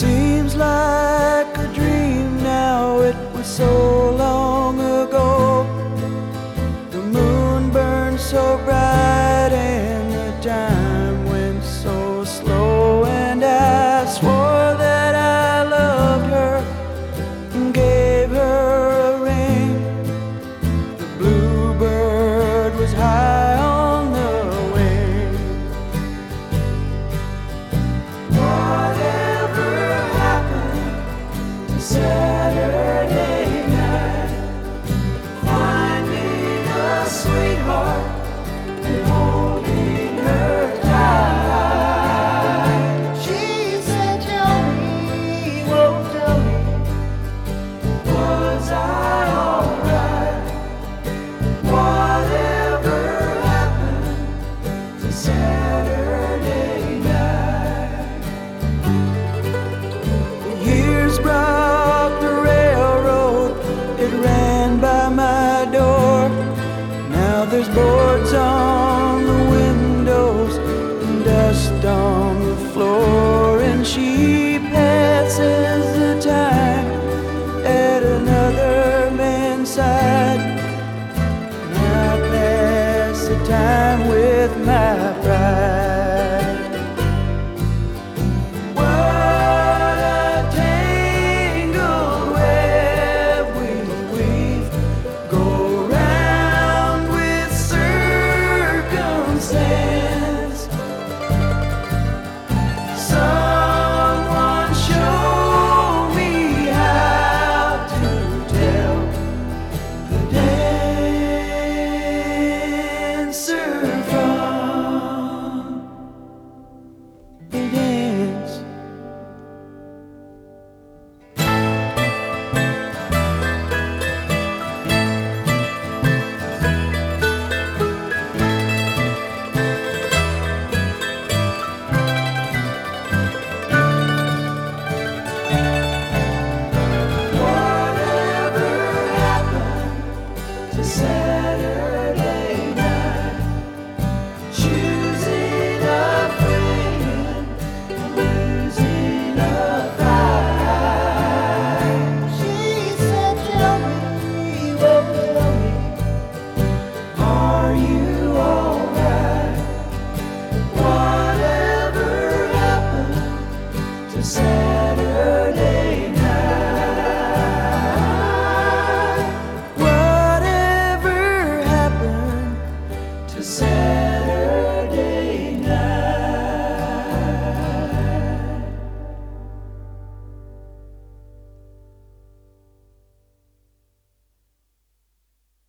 seems like a dream now, it was so long ago. The moon burned so bright and the time went so slow, and I swore that I loved her and gave her a ring. The bluebird was high on the wing. Whatever happened to Saturday night, finding a sweetheart and holding her tight? She said, tell me, whoa, tell me, was I alright? Whatever happened to Saturday night? The years brought